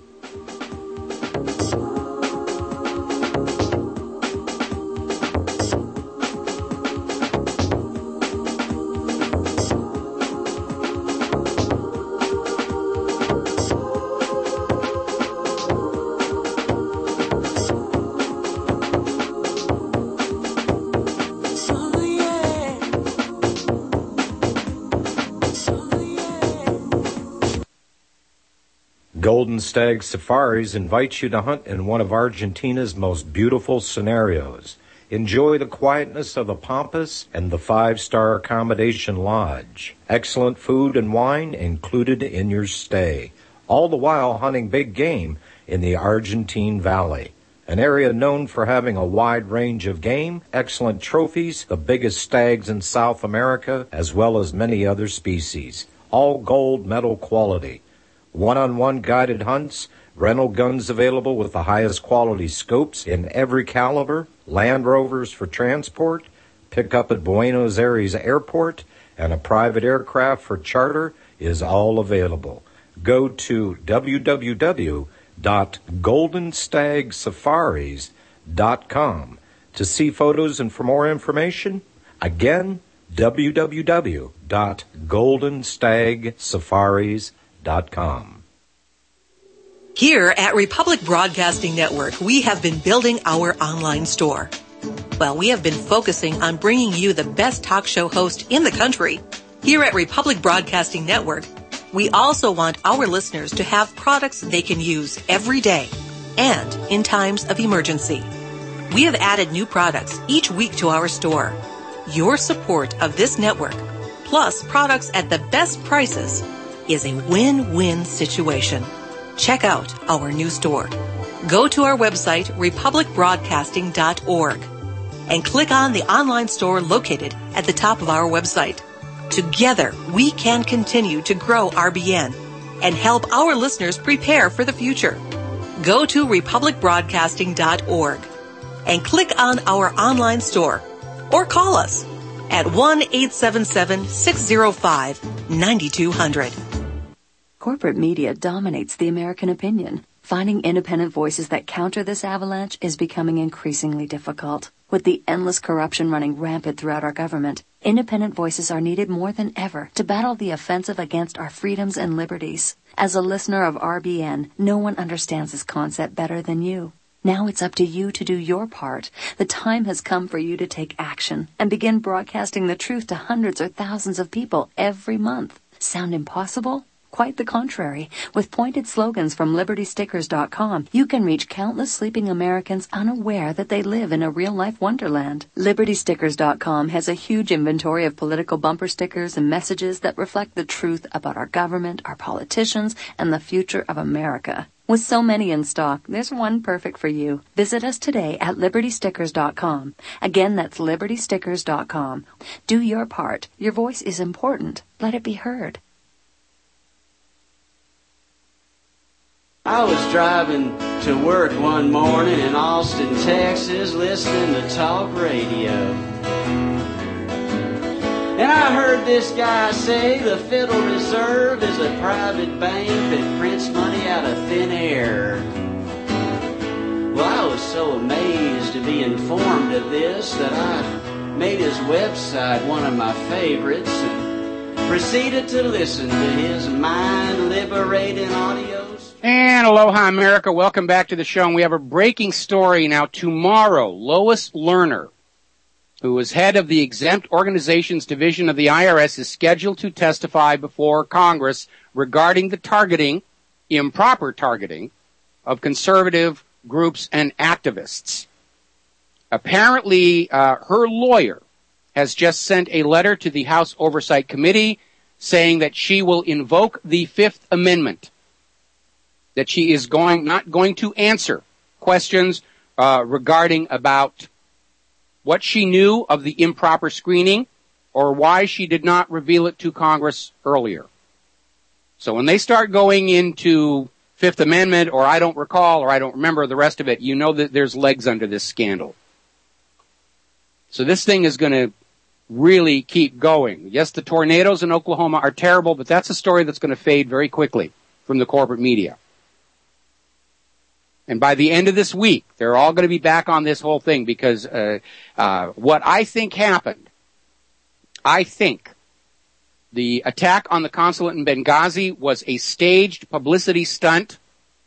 Golden Stag Safaris invites you to hunt in one of Argentina's most beautiful scenarios. Enjoy the quietness of the Pampas and the 5-star accommodation lodge. Excellent food and wine included in your stay. All the while hunting big game in the Argentine Valley, an area known for having a wide range of game, excellent trophies, the biggest stags in South America, as well as many other species. All gold medal quality. One-on-one guided hunts, rental guns available with the highest quality scopes in every caliber, Land Rovers for transport, pick up at Buenos Aires Airport, and a private aircraft for charter is all available. Go to www.goldenstagsafaris.com to see photos and for more information. Again, www.goldenstagsafaris.com. Here at Republic Broadcasting Network, we have been building our online store. Well, we have been focusing on bringing you the best talk show host in the country. Here at Republic Broadcasting Network, we also want our listeners to have products they can use every day and in times of emergency. We have added new products each week to our store. Your support of this network, plus products at the best prices, is a win-win situation. Check out our new store. Go to our website, republicbroadcasting.org, and click on the online store located at the top of our website. Together, we can continue to grow RBN and help our listeners prepare for the future. Go to republicbroadcasting.org and click on our online store or call us at 1-877-605-9200. Corporate media dominates the American opinion. Finding independent voices that counter this avalanche is becoming increasingly difficult. With the endless corruption running rampant throughout our government, independent voices are needed more than ever to battle the offensive against our freedoms and liberties. As a listener of RBN, no one understands this concept better than you. Now it's up to you to do your part. The time has come for you to take action and begin broadcasting the truth to hundreds or thousands of people every month. Sound impossible? Quite the contrary. With pointed slogans from LibertyStickers.com, you can reach countless sleeping Americans unaware that they live in a real-life wonderland. LibertyStickers.com has a huge inventory of political bumper stickers and messages that reflect the truth about our government, our politicians, and the future of America. With so many in stock, there's one perfect for you. Visit us today at LibertyStickers.com. Again, that's LibertyStickers.com. Do your part. Your voice is important. Let it be heard. I was driving to work one morning in Austin, Texas, listening to talk radio. And I heard this guy say the Federal Reserve is a private bank that prints money out of thin air. Well, I was so amazed to be informed of this that I made his website one of my favorites and proceeded to listen to his mind-liberating audios. And aloha, America. Welcome back to the show. And we have a breaking story now. Tomorrow, Lois Lerner who is head of the Exempt Organizations Division of the IRS, is scheduled to testify before Congress regarding the targeting, improper targeting, of conservative groups and activists. Apparently, her lawyer has just sent a letter to the House Oversight Committee saying that she will invoke the Fifth Amendment, that she is not going to answer questions regarding about what she knew of the improper screening or why she did not reveal it to Congress earlier. So when they start going into Fifth Amendment or I don't recall or I don't remember the rest of it, you know that there's legs under this scandal. So this thing is going to really keep going. Yes, the tornadoes in Oklahoma are terrible, but that's a story that's going to fade very quickly from the corporate media. And by the end of this week, they're all going to be back on this whole thing because what I think happened, I think the attack on the consulate in Benghazi was a staged publicity stunt,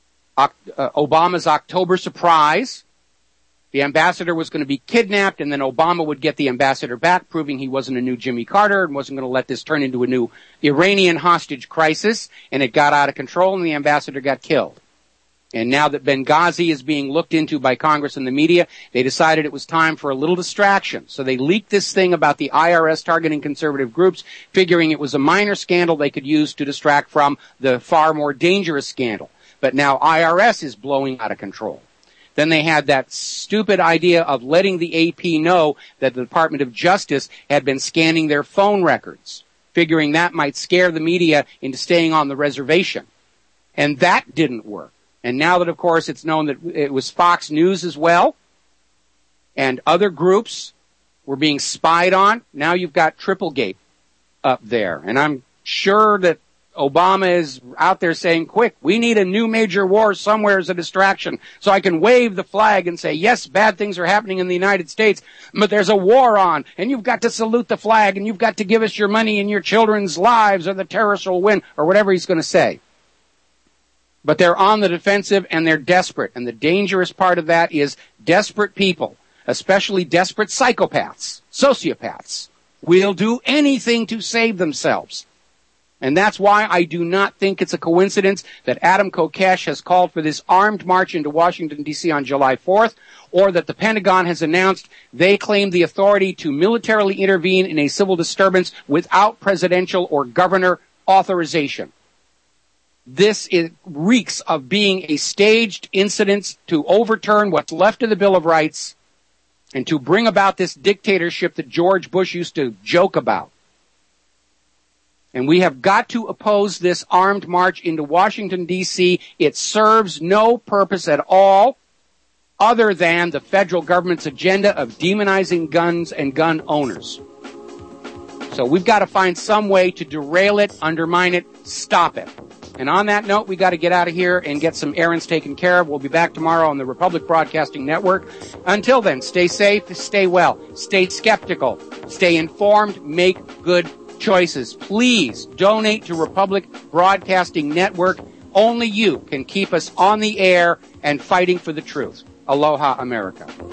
Obama's October surprise. The ambassador was going to be kidnapped, and then Obama would get the ambassador back, proving he wasn't a new Jimmy Carter and wasn't going to let this turn into a new Iranian hostage crisis, and it got out of control, and the ambassador got killed. And now that Benghazi is being looked into by Congress and the media, they decided it was time for a little distraction. So they leaked this thing about the IRS targeting conservative groups, figuring it was a minor scandal they could use to distract from the far more dangerous scandal. But now IRS is blowing out of control. Then they had that stupid idea of letting the AP know that the Department of Justice had been scanning their phone records, figuring that might scare the media into staying on the reservation. And that didn't work. And now that, of course, it's known that it was Fox News as well, and other groups were being spied on, now you've got Triplegate up there. And I'm sure that Obama is out there saying, quick, we need a new major war somewhere as a distraction so I can wave the flag and say, yes, bad things are happening in the United States, but there's a war on, and you've got to salute the flag, and you've got to give us your money and your children's lives, or the terrorists will win, or whatever he's going to say. But they're on the defensive, and they're desperate, and the dangerous part of that is desperate people, especially desperate psychopaths, sociopaths, will do anything to save themselves. And that's why I do not think it's a coincidence that Adam Kokesh has called for this armed march into Washington, D.C. on July 4th, or that the Pentagon has announced they claim the authority to militarily intervene in a civil disturbance without presidential or governor authorization. This reeks of being a staged incident to overturn what's left of the Bill of Rights and to bring about this dictatorship that George Bush used to joke about. And we have got to oppose this armed march into Washington, D.C. It serves no purpose at all other than the federal government's agenda of demonizing guns and gun owners. So we've got to find some way to derail it, undermine it, stop it. And on that note, we got to get out of here and get some errands taken care of. We'll be back tomorrow on the Republic Broadcasting Network. Until then, stay safe, stay well, stay skeptical, stay informed, make good choices. Please donate to Republic Broadcasting Network. Only you can keep us on the air and fighting for the truth. Aloha, America.